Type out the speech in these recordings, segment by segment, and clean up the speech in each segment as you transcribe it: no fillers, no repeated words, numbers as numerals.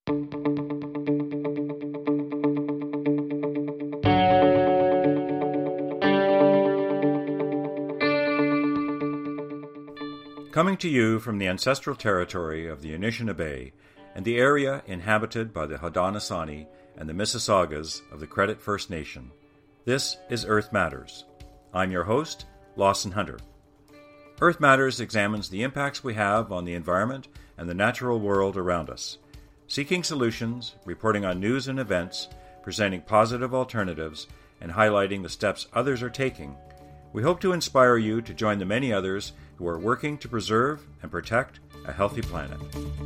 Coming to you from the ancestral territory of the Anishinaabe and the area inhabited by the Haudenosaunee and the Mississaugas of the Credit First Nation, this is Earth Matters. I'm your host, Lawson Hunter. Earth Matters examines the impacts we have on the environment and the natural world around us, seeking solutions, reporting on news and events, presenting positive alternatives, and highlighting the steps others are taking. We hope to inspire you to join the many others who are working to preserve and protect a healthy planet.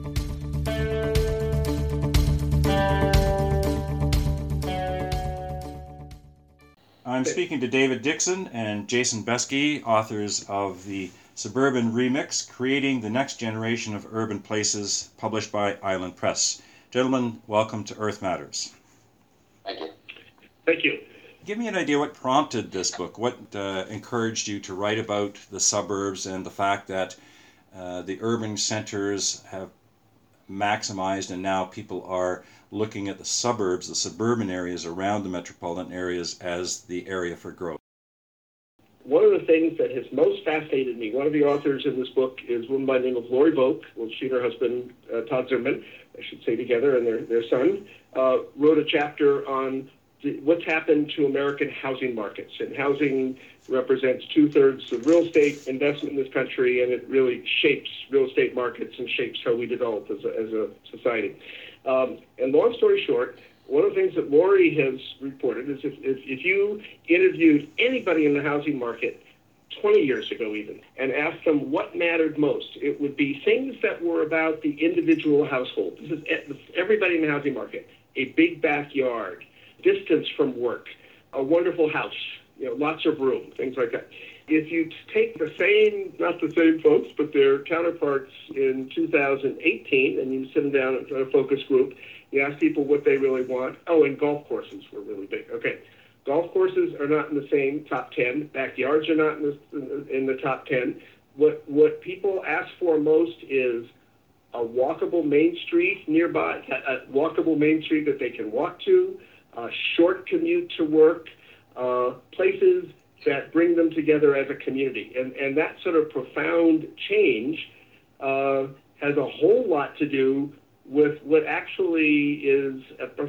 I'm speaking to David Dixon and Jason Beskey, authors of the Suburban Remix, Creating the Next Generation of Urban Places, published by Island Press. Gentlemen, welcome to Earth Matters. Thank you. Thank you. Give me an idea what prompted this book. What encouraged you to write about the suburbs and the fact that the urban centers have maximized and now people are looking at the suburbs, the suburban areas around the metropolitan areas as the area for growth? One of the things that has most fascinated me, one of the authors in this book is a woman by the name of Lori Volk. Well, she and her husband, Todd Zimmerman, I should say together, and their son, wrote a chapter on what's happened to American housing markets. And housing represents 2/3 of real estate investment in this country, and it really shapes real estate markets and shapes how we develop as a society. And long story short, one of the things that Lori has reported is if you interviewed anybody in the housing market 20 years ago even, and asked them what mattered most, it would be things that were about the individual household. This is everybody in the housing market. A big backyard, distance from work, a wonderful house, lots of room, things like that. If you take the same, not the same folks, but their counterparts in 2018, and you sit them down in a focus group, you ask people what they really want. Oh, and golf courses were really big. Okay, golf courses are not in the same top 10. Backyards are not in the top 10. What people ask for most is a walkable main street nearby, a walkable main street that they can walk to, a short commute to work, places that bring them together as a community. And that sort of profound change has a whole lot to do with what actually is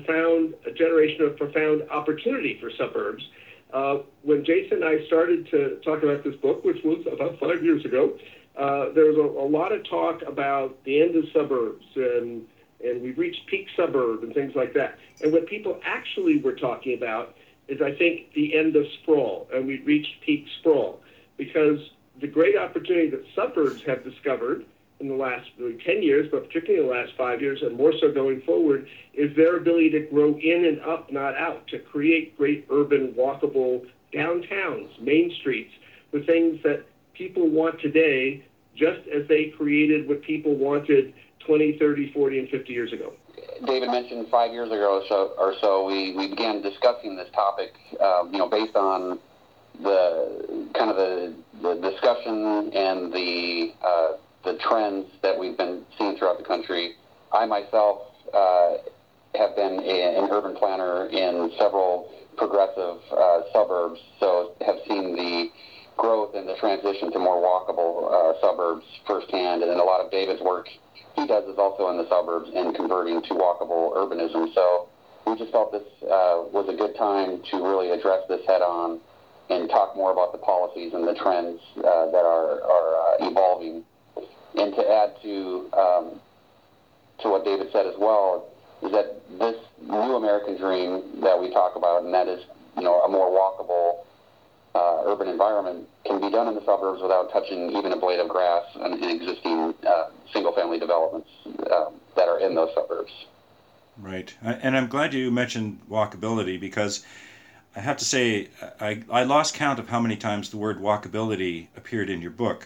a generation of profound opportunity for suburbs. When Jason and I started to talk about this book, which was about 5 years ago, there was a lot of talk about the end of suburbs and we've reached peak suburb and things like that. And what people actually were talking about is, I think, the end of sprawl, and we've reached peak sprawl, because the great opportunity that suburbs have discovered in the last 10 years, but particularly in the last 5 years, and more so going forward, is their ability to grow in and up, not out, to create great urban, walkable downtowns, main streets, the things that people want today, just as they created what people wanted 20, 30, 40, and 50 years ago. David mentioned 5 years ago or so we began discussing this topic, based on the kind of the discussion and the trends that we've been seeing throughout the country. I myself have been an urban planner in several progressive suburbs, so have seen the growth and the transition to more walkable suburbs firsthand, and then a lot of David's work he does is also in the suburbs and converting to walkable urbanism. So we just felt this was a good time to really address this head on and talk more about the policies and the trends that are evolving. And to add to what David said as well, is that this new American dream that we talk about, and that is, a more walkable urban environment, can be done in the suburbs without touching even a blade of grass in existing single-family developments that are in those suburbs. Right. And I'm glad you mentioned walkability, because I have to say I lost count of how many times the word walkability appeared in your book.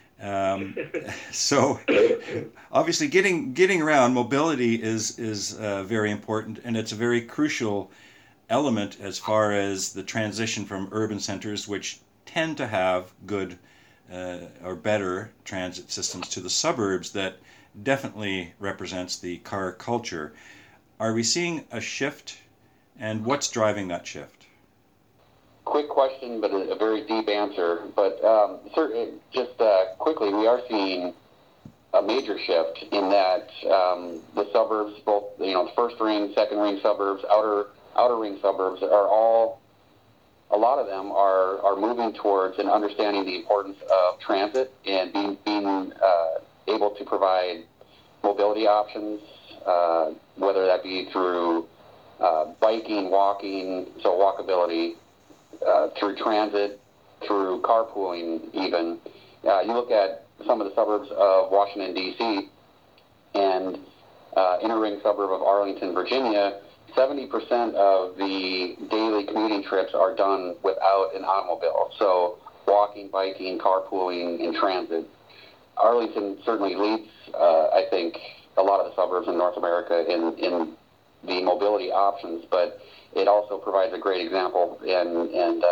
So obviously getting around, mobility is very important, and it's a very crucial element as far as the transition from urban centers, which tend to have good or better transit systems, to the suburbs that definitely represents the car culture. Are we seeing a shift, and what's driving that shift? Quick question, but a very deep answer. But certainly, just quickly, we are seeing a major shift in that the suburbs, both the first ring, second ring suburbs, outer ring suburbs, are all, a lot of them are moving towards and understanding the importance of transit and being able to provide mobility options, whether that be through biking, walking, so walkability, through transit, through carpooling even. You look at some of the suburbs of Washington, D.C., and inner ring suburb of Arlington, Virginia, 70% of the daily commuting trips are done without an automobile. So walking, biking, carpooling, and transit. Arlington certainly leads, I think, a lot of the suburbs in North America in the mobility options, but it also provides a great example and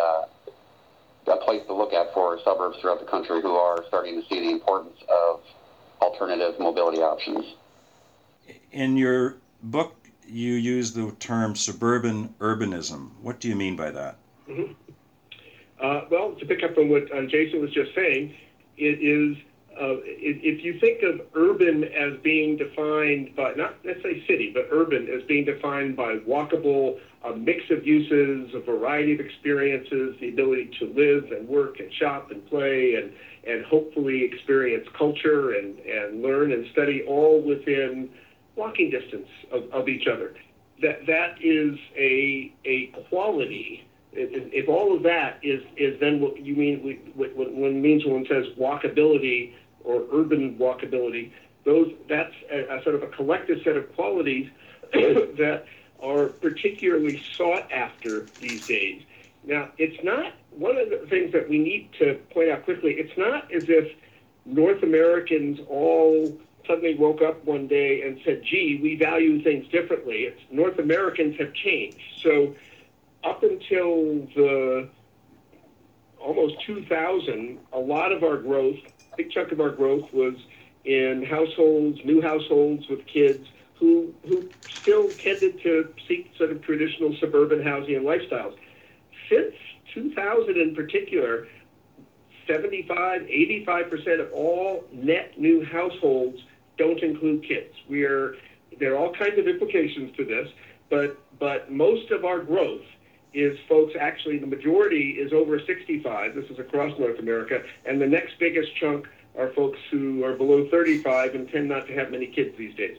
a place to look at for suburbs throughout the country who are starting to see the importance of alternative mobility options. In your book, you use the term suburban urbanism. What do you mean by that? Mm-hmm. Well, to pick up on what Jason was just saying, it is, if you think of urban as being defined by, not necessarily city, but urban as being defined by walkable, a mix of uses, a variety of experiences, the ability to live and work and shop and play and hopefully experience culture and learn and study all within walking distance of each other. That is a quality. If all of that is then what you mean when it means when it says walkability or urban walkability, that's a sort of a collective set of qualities that are particularly sought after these days. Now, it's not, one of the things that we need to point out quickly, it's not as if North Americans all suddenly woke up one day and said, gee, we value things differently. It's North Americans have changed. So up until the almost 2000, a lot of our growth, a big chunk of our growth was in households, new households with kids who still tended to seek sort of traditional suburban housing and lifestyles. Since 2000 in particular, 85% of all net new households don't include kids. There are all kinds of implications to this, but most of our growth is folks, actually the majority is over 65, this is across North America, and the next biggest chunk are folks who are below 35 and tend not to have many kids these days.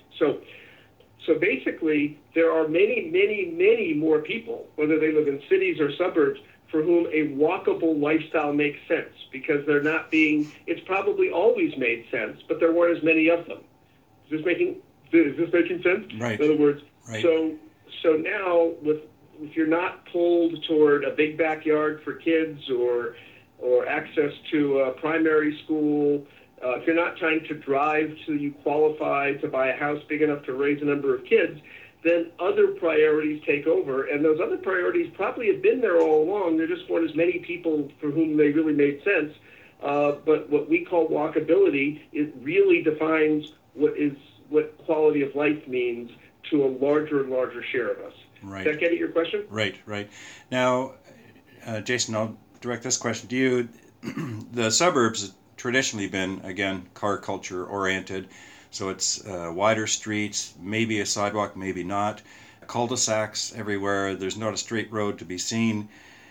So basically, there are many more people, whether they live in cities or suburbs, for whom a walkable lifestyle makes sense because they're not being, it's probably always made sense, but there weren't as many of them. Is this making sense? Right. In other words, right. So now, if you're not pulled toward a big backyard for kids or access to a primary school, if you're not trying to drive till you qualify to buy a house big enough to raise a number of kids, then other priorities take over. And those other priorities probably have been there all along. There just weren't as many people for whom they really made sense. But what we call walkability, it really defines what quality of life means to a larger and larger share of us. Right. Does that get at your question? Right. Now, Jason, I'll direct this question to you. The suburbs have traditionally been, again, car culture oriented. So it's wider streets, maybe a sidewalk, maybe not. Cul-de-sacs everywhere. There's not a straight road to be seen.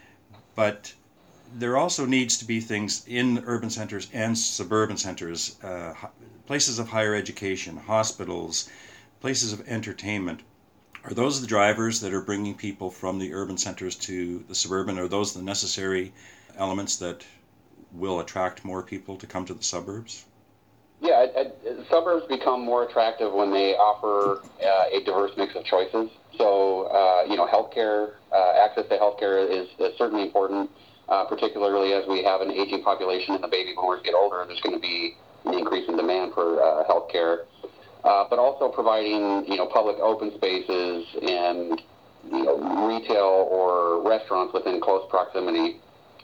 But there also needs to be things in urban centers and suburban centers, places of higher education, hospitals, places of entertainment. Are those the drivers that are bringing people from the urban centers to the suburban? Are those the necessary elements that will attract more people to come to the suburbs? Yeah, suburbs become more attractive when they offer a diverse mix of choices. So, healthcare, access to healthcare is certainly important, particularly as we have an aging population and the baby boomers get older. There's going to be an increase in demand for healthcare, but also providing public open spaces and retail or restaurants within close proximity.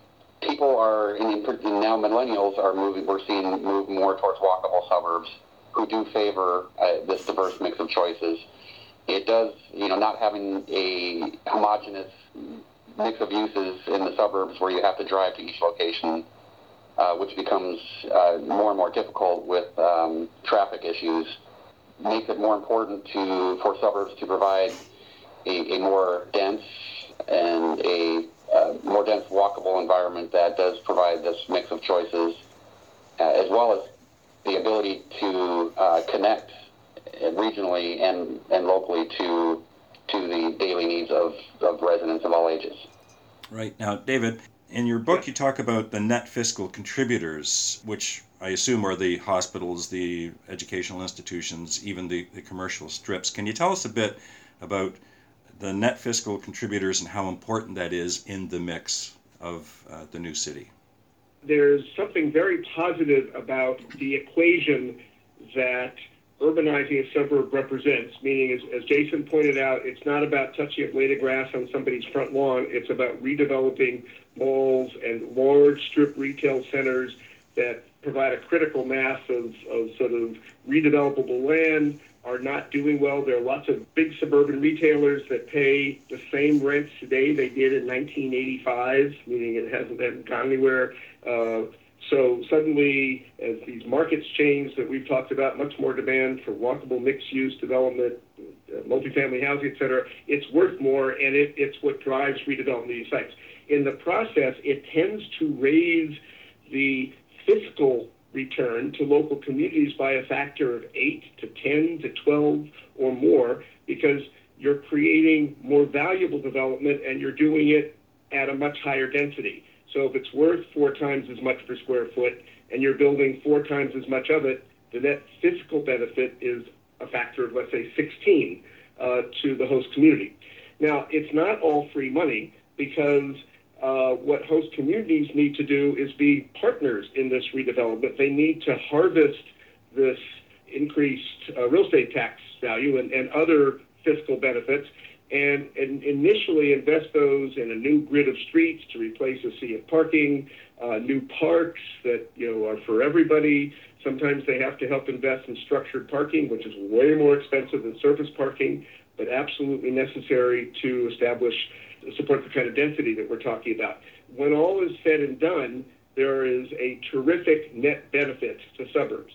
People are, and now millennials are moving, we're seeing move more towards walkable suburbs who do favor this diverse mix of choices. It does, not having a homogeneous mix of uses in the suburbs where you have to drive to each location, which becomes more and more difficult with traffic issues, makes it more important for suburbs to provide a more dense and a more dense walkable environment that does provide this mix of choices, as well as the ability to connect regionally and locally to the daily needs of residents of all ages. Right. Now, David, in your book you talk about the net fiscal contributors, which I assume are the hospitals, the educational institutions, even the commercial strips. Can you tell us a bit about the net fiscal contributors and how important that is in the mix of the new city? There's something very positive about the equation that urbanizing a suburb represents, meaning, as Jason pointed out, it's not about touching a blade of grass on somebody's front lawn. It's about redeveloping malls and large strip retail centers that provide a critical mass of sort of redevelopable land, are not doing well. There are lots of big suburban retailers that pay the same rents today they did in 1985, meaning it hasn't gone anywhere. So suddenly, as these markets change that we've talked about, much more demand for walkable mixed-use development, multifamily housing, et cetera, it's worth more, and it's what drives redevelopment of these sites. In the process, it tends to raise the fiscal return to local communities by a factor of 8 to 10 to 12 or more, because you're creating more valuable development and you're doing it at a much higher density. So if it's worth 4 times as much per square foot and you're building 4 times as much of it, the net fiscal benefit is a factor of, let's say, 16 to the host community. Now, it's not all free money, because what host communities need to do is be partners in this redevelopment. They need to harvest this increased real estate tax value and other fiscal benefits, and initially invest those in a new grid of streets to replace a sea of parking, new parks that are for everybody. Sometimes they have to help invest in structured parking, which is way more expensive than surface parking, but absolutely necessary to support the kind of density that we're talking about. When all is said and done, there is a terrific net benefit to suburbs.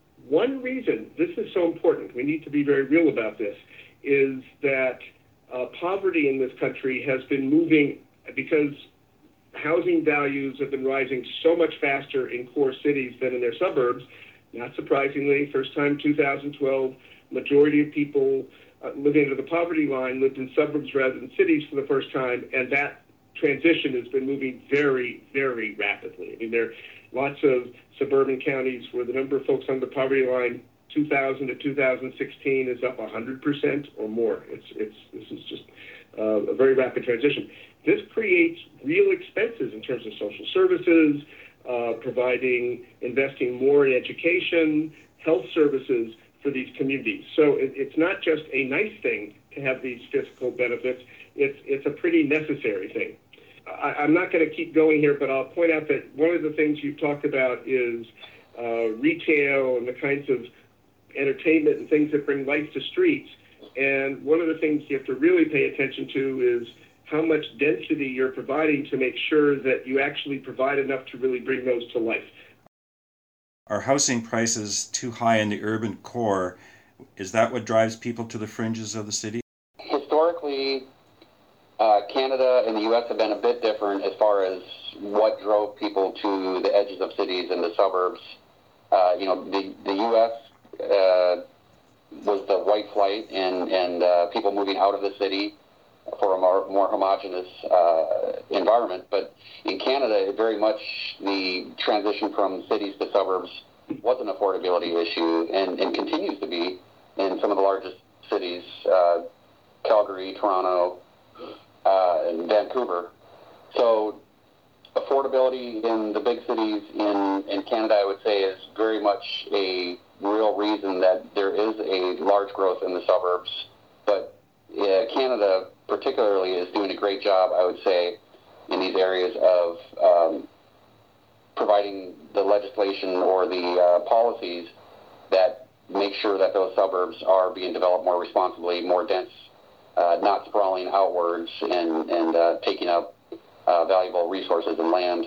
One reason this is so important, we need to be very real about this, is that poverty in this country has been moving, because housing values have been rising so much faster in core cities than in their suburbs. Not surprisingly, first time 2012, majority of people living under the poverty line lived in suburbs rather than cities for the first time, and that transition has been moving very, very rapidly. I mean, there are lots of suburban counties where the number of folks on the poverty line 2000 to 2016 is up 100% or more. This is just a very rapid transition. This creates real expenses in terms of social services, investing more in education, health services for these communities. So it's not just a nice thing to have these fiscal benefits. It's a pretty necessary thing. I'm not going to keep going here, but I'll point out that one of the things you've talked about is retail and the kinds of entertainment and things that bring life to streets. And one of the things you have to really pay attention to is how much density you're providing to make sure that you actually provide enough to really bring those to life. Are housing prices too high in the urban core? Is that what drives people to the fringes of the city? Historically, Canada and the U.S. have been a bit different as far as what drove people to the edges of cities and the suburbs. The U.S. Was the white flight and people moving out of the city for a more homogeneous environment. But in Canada, very much the transition from cities to suburbs was an affordability issue and continues to be in some of the largest cities, Calgary, Toronto, and Vancouver. So affordability in the big cities in Canada, I would say, is very much a real reason that there is a large growth in the suburbs. But Canada particularly is doing a great job, I would say, in these areas of providing the legislation or the policies that make sure that those suburbs are being developed more responsibly, more dense, not sprawling outwards and taking up valuable resources and land.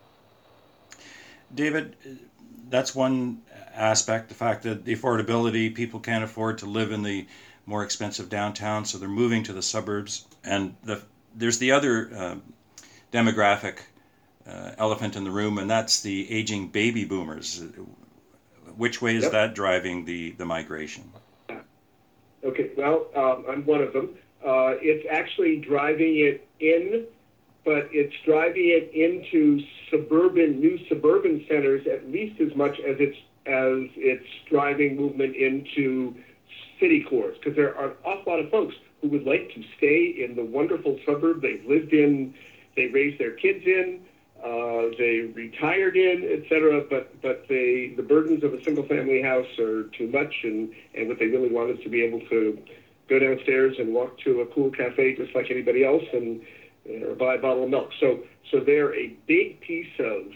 David, that's one aspect, the fact that the affordability, people can't afford to live in the more expensive downtown, so they're moving to the suburbs. And there's the other demographic elephant in the room, and that's the aging baby boomers. Which way is that driving the migration? Okay, well, I'm one of them. It's actually driving it in, but it's driving it into new suburban centers at least as much as it's driving movement into city cores, because there are an awful lot of folks who would like to stay in the wonderful suburb they've lived in, they raised their kids in, they retired in, etc. But the burdens of a single-family house are too much, and what they really want is to be able to go downstairs and walk to a cool cafe just like anybody else, and buy a bottle of milk. So they're a big piece of,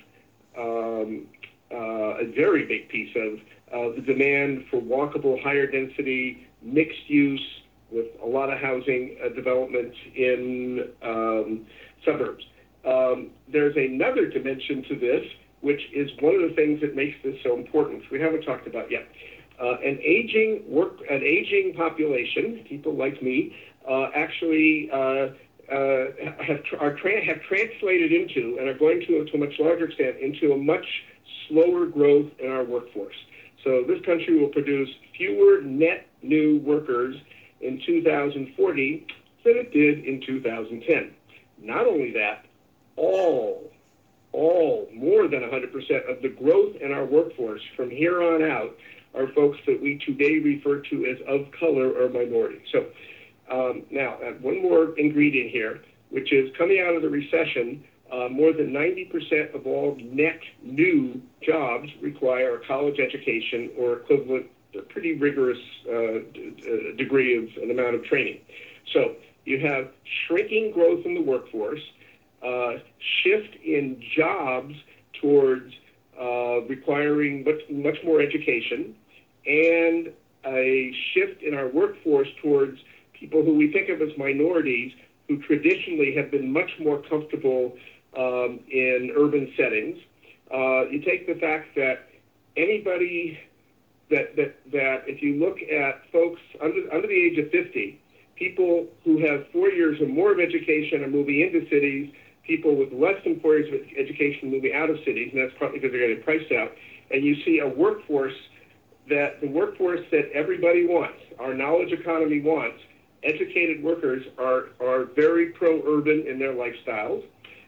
a very big piece of the demand for walkable, higher density, mixed use with a lot of housing development in suburbs. There's another dimension to this, which is one of the things that makes this so important, we haven't talked about yet. An aging population, people like me, actually have translated into, and are going to a much larger extent, into a much slower growth in our workforce. So this country will produce fewer net new workers in 2040 than it did in 2010. Not only that, all more than 100% of the growth in our workforce from here on out are folks that we today refer to as of color or minority. So now, one more ingredient here, which is coming out of the recession, more than 90% of all net new jobs require a college education or equivalent, a pretty rigorous degree of an amount of training. So you have shrinking growth in the workforce, shift in jobs towards requiring much more education, and a shift in our workforce towards people who we think of as minorities, who traditionally have been much more comfortable in urban settings. You take the fact that anybody that if you look at folks under the age of 50, people who have 4 years or more of education are moving into cities, people with less than 4 years of education moving out of cities, and that's partly because they're getting priced out. And you see a workforce that everybody wants, our knowledge economy wants. Educated workers are very pro-urban in their lifestyles.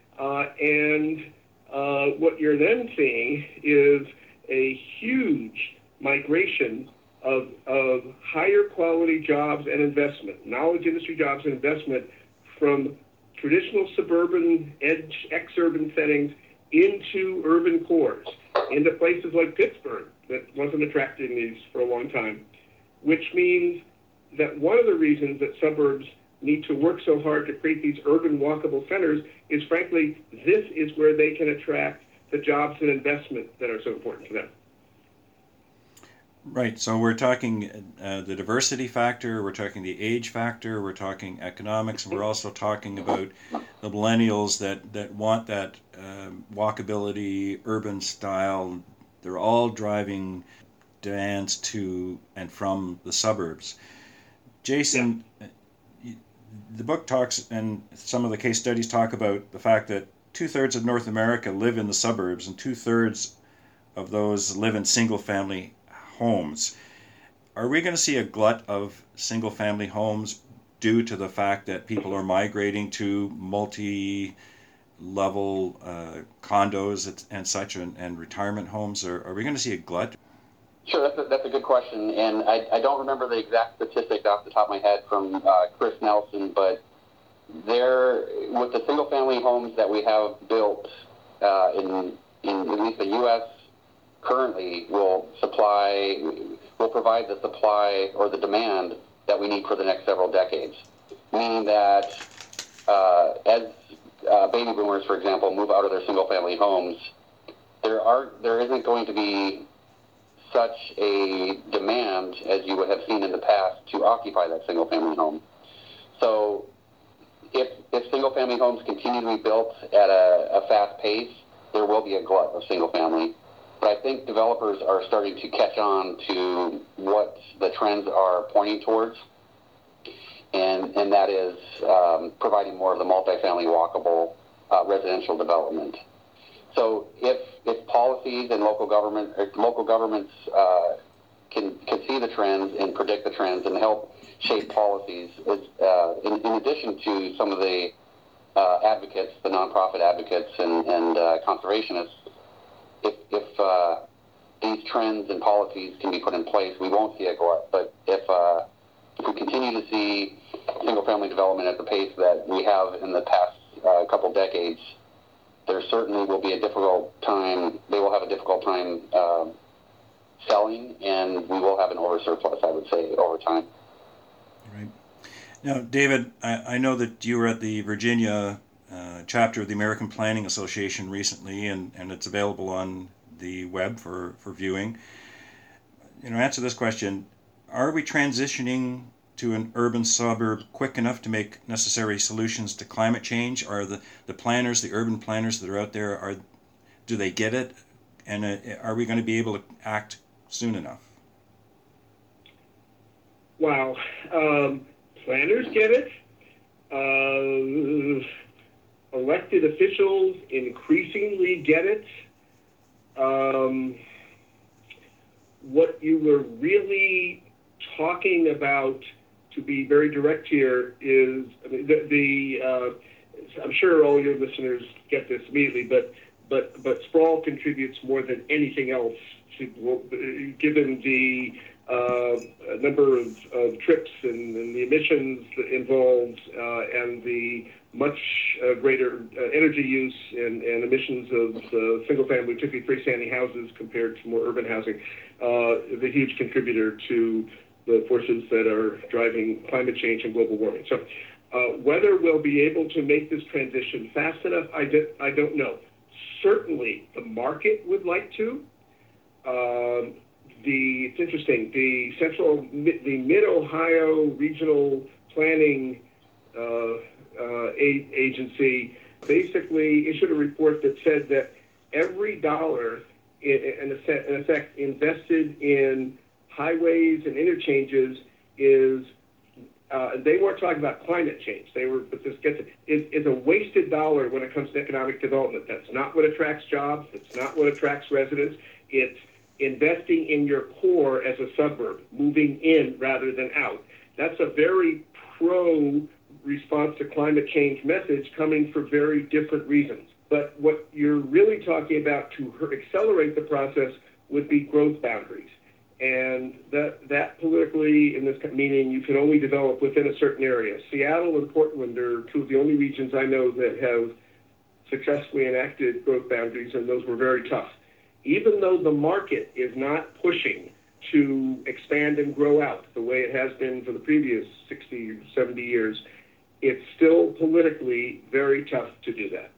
What you're then seeing is a huge migration of higher quality jobs and investment, knowledge industry jobs and investment from traditional suburban, ex-urban settings into urban cores, into places like Pittsburgh that wasn't attracting these for a long time, which means that one of the reasons that suburbs need to work so hard to create these urban walkable centers is, frankly, this is where they can attract the jobs and investment that are so important to them. Right, so we're talking the diversity factor, we're talking the age factor, we're talking economics, and we're also talking about the millennials that want that walkability, urban style. They're all driving demands to and from the suburbs. Jason, the book talks, and some of the case studies talk about the fact that 2/3 of North America live in the suburbs, and 2/3 of those live in single-family homes. Are we going to see a glut of single-family homes due to the fact that people are migrating to multi-level condos and such, and retirement homes? Are we going to see a glut? Sure, that's a good question, and I don't remember the exact statistic off the top of my head from Chris Nelson, but there, with the single-family homes that we have built in at least the U.S. currently, will provide the supply or the demand that we need for the next several decades. Meaning that as baby boomers, for example, move out of their single-family homes, there isn't going to be such a demand as you would have seen in the past to occupy that single-family home. So if single-family homes continue to be built at a fast pace, there will be a glut of single-family. But I think developers are starting to catch on to what the trends are pointing towards, and that is providing more of the multifamily walkable residential development. So if policies and local governments can see the trends and predict the trends and help shape policies, in addition to some of the advocates, the nonprofit advocates and conservationists, if these trends and policies can be put in place, we won't see a glut. But if we continue to see single-family development at the pace that we have in the past couple decades, there certainly will be a difficult time. They will have a difficult time selling, and we will have an oversurplus, I would say, over time. Right. Now, David, I know that you were at the Virginia chapter of the American Planning Association recently, and it's available on the web for viewing. Answer this question: are we transitioning to an urban suburb quick enough to make necessary solutions to climate change? Are the planners, the urban planners that are out there, do they get it? And are we going to be able to act soon enough? Wow. Planners get it. Elected officials increasingly get it. What you were really talking about, to be very direct here, is I'm sure all your listeners get this immediately, but sprawl contributes more than anything else given the number of trips and the emissions involved and the much greater energy use and emissions of single-family, typically freestanding houses compared to more urban housing, is a huge contributor to the forces that are driving climate change and global warming. So whether we'll be able to make this transition fast enough, I don't know. Certainly the market would like to. It's interesting, the Mid-Ohio Regional Planning Agency basically issued a report that said that every dollar, in effect, invested in highways and interchanges is, they weren't talking about climate change. But this gets it, is a wasted dollar when it comes to economic development. That's not what attracts jobs. It's not what attracts residents. It's investing in your core as a suburb, moving in rather than out. That's a very pro response to climate change message coming for very different reasons. But what you're really talking about to accelerate the process would be growth boundaries. And that politically, in this meaning, you can only develop within a certain area. Seattle and Portland are two of the only regions I know that have successfully enacted growth boundaries, and those were very tough. Even though the market is not pushing to expand and grow out the way it has been for the previous 60 or 70 years, it's still politically very tough to do that.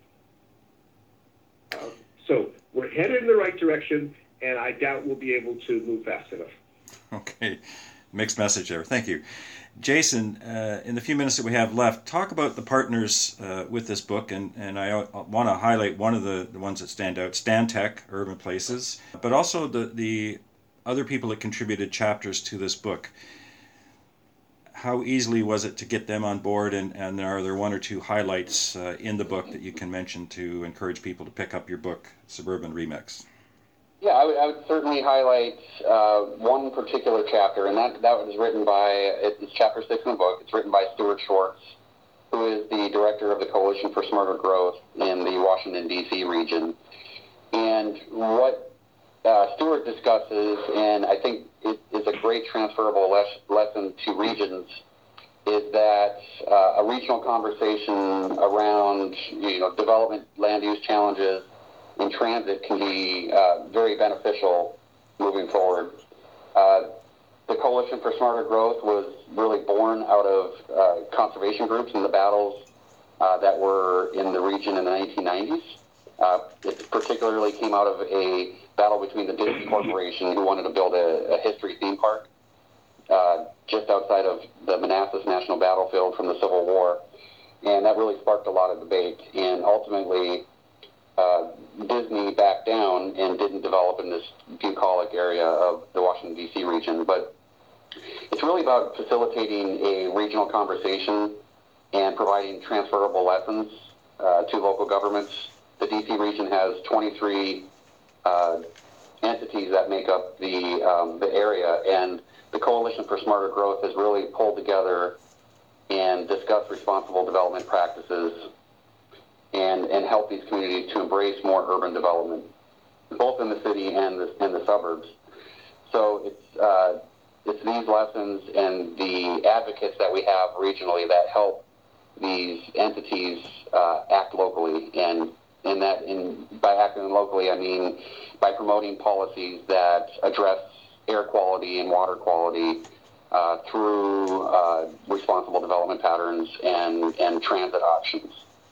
So we're headed in the right direction, and I doubt we'll be able to move fast enough. Okay, mixed message there. Thank you. Jason, in the few minutes that we have left, talk about the partners with this book, and I want to highlight one of the ones that stand out, Stantec, Urban Places, but also the other people that contributed chapters to this book. How easily was it to get them on board, and are there one or two highlights in the book that you can mention to encourage people to pick up your book, Suburban Remix? Yeah, I would certainly highlight one particular chapter, and that was written by, it's chapter 6 in the book. It's written by Stuart Schwartz, who is the director of the Coalition for Smarter Growth in the Washington, D.C. region. And what Stuart discusses, and I think it is a great transferable lesson to regions, is that a regional conversation around development, land use challenges, and transit can be very beneficial moving forward. The Coalition for Smarter Growth was really born out of conservation groups and the battles that were in the region in the 1990s. It particularly came out of a battle between the Disney Corporation, who wanted to build a history theme park just outside of the Manassas National Battlefield from the Civil War. And that really sparked a lot of debate. And ultimately, Disney backed down and didn't develop in this bucolic area of the Washington, D.C. region. But it's really about facilitating a regional conversation and providing transferable lessons to local governments. The D.C. region has 23 entities that make up the area, and the Coalition for Smarter Growth has really pulled together and discussed responsible development practices and help these communities to embrace more urban development, both in the city and the suburbs. So it's these lessons and the advocates that we have regionally that help these entities act locally, and by acting locally, I mean by promoting policies that address air quality and water quality through responsible development patterns and transit options.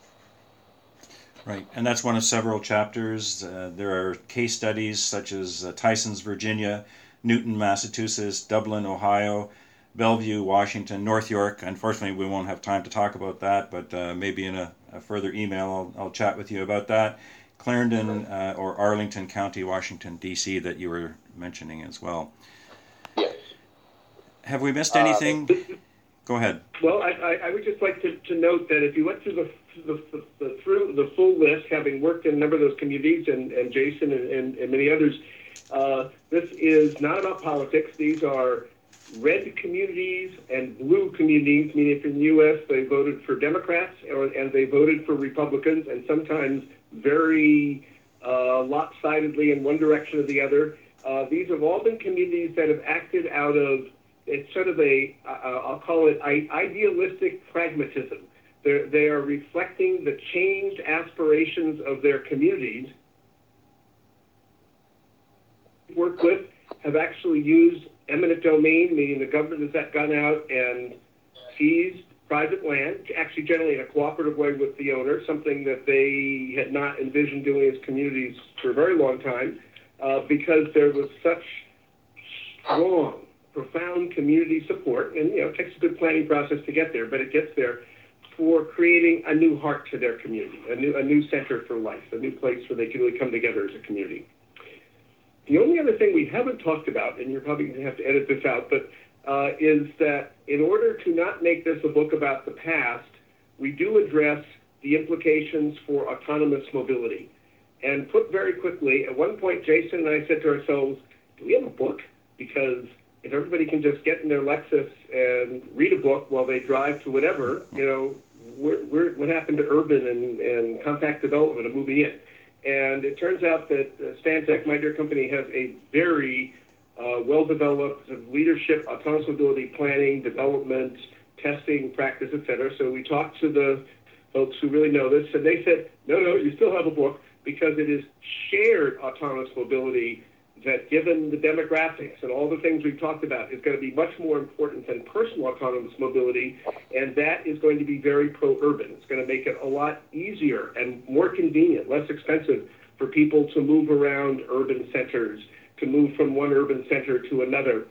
Right, and that's one of several chapters. There are case studies such as Tysons, Virginia, Newton, Massachusetts, Dublin, Ohio, Bellevue, Washington, North York. Unfortunately, we won't have time to talk about that, but maybe in a further email I'll chat with you about that. Clarendon or Arlington County, Washington, D.C. that you were mentioning as well. Yes. Have we missed anything? Go ahead. Well, I would just like to note that if you went through the full list, having worked in a number of those communities, and Jason and many others, this is not about politics. These are red communities and blue communities, meaning if in the U.S. they voted for Democrats and they voted for Republicans, and sometimes very lopsidedly in one direction or the other. These have all been communities that have acted out of, it's sort of I'll call it idealistic pragmatism. They are reflecting the changed aspirations of their communities. Work with have actually used eminent domain, meaning the government has gone out and seized private land, actually generally in a cooperative way with the owner, something that they had not envisioned doing as communities for a very long time, because there was such strong, profound community support, and it takes a good planning process to get there, but it gets there, for creating a new heart to their community, a new center for life, a new place where they can really come together as a community. The only other thing we haven't talked about, and you're probably going to have to edit this out, but is that in order to not make this a book about the past, we do address the implications for autonomous mobility. And put very quickly, at one point, Jason and I said to ourselves, do we have a book? Because if everybody can just get in their Lexus and read a book while they drive to whatever, what happened to urban and compact development and moving in? And it turns out that Stantec, my dear company, has a very well-developed leadership, autonomous mobility planning, development, testing, practice, etc. So we talked to the folks who really know this, and they said, no, you still have a book, because it is shared autonomous mobility that, given the demographics and all the things we've talked about, is going to be much more important than personal autonomous mobility, and that is going to be very pro-urban. It's going to make it a lot easier and more convenient, less expensive for people to move around urban centers, to move from one urban center to another.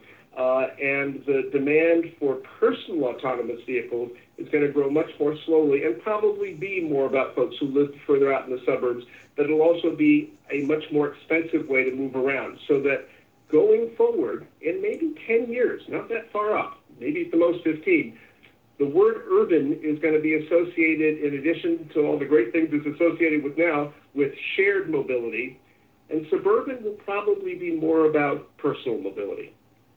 And the demand for personal autonomous vehicles is going to grow much more slowly and probably be more about folks who live further out in the suburbs, but it'll also be a much more expensive way to move around, so that going forward, in maybe 10 years, not that far off, maybe at the most 15, the word urban is going to be associated, in addition to all the great things it's associated with now, with shared mobility, and suburban will probably be more about personal mobility.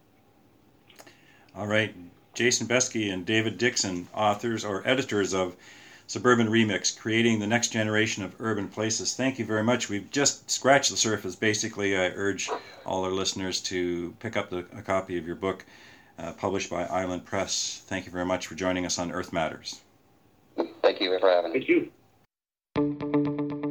All right. Jason Beskey and David Dixon, authors or editors of Suburban Remix, Creating the Next Generation of Urban Places. Thank you very much. We've just scratched the surface. Basically, I urge all our listeners to pick up a copy of your book, published by Island Press. Thank you very much for joining us on Earth Matters. Thank you for having me. Thank you.